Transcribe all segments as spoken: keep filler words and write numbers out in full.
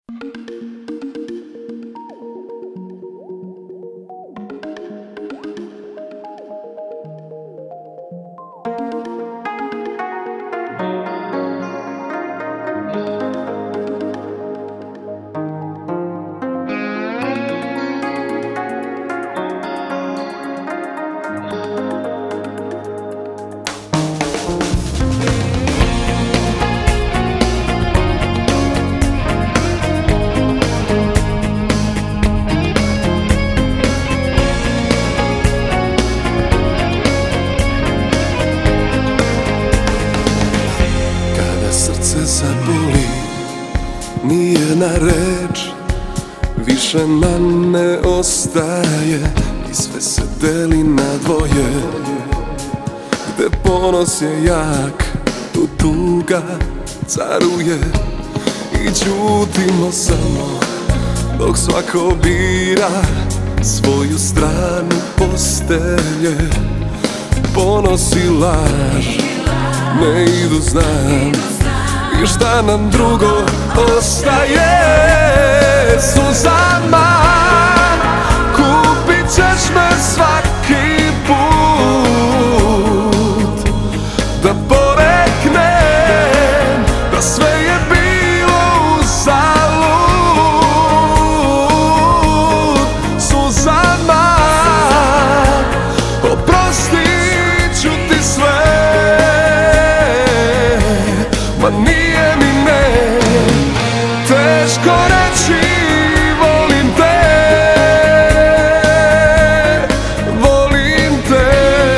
Srce zaboli, nijedna reč više nam ne ostaje i sve se deli na dvoje. Gde ponos je jak, tu tuga caruje i ćutimo samo dok svako bira svoju stranu postelje. Ponos i laž ne idu, znam, i šta nam drugo ostaje? Suzama, kupit ćeš me svaki put da poreknem da sve je bilo uzalud. Suzama, oprostit ću ti sve, ma nije mi ne teško reći volim te, volim te.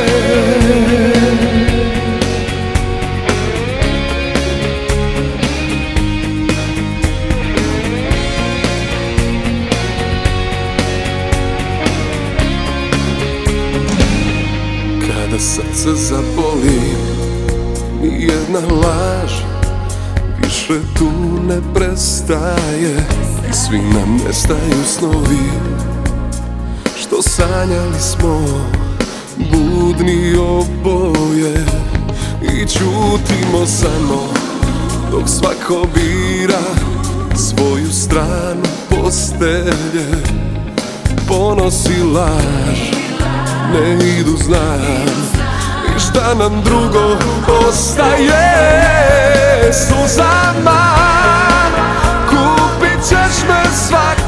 Kada srce zaboli, nijedna laž više tu ne prestaje i svi nam nestaju snovi što sanjali smo budni oboje. I ćutimo samo dok svako bira svoju stranu postelje. Ponos i laž ne idu, znam, i šta nam drugo ostaje? Suzama, kupit ćeš me svaki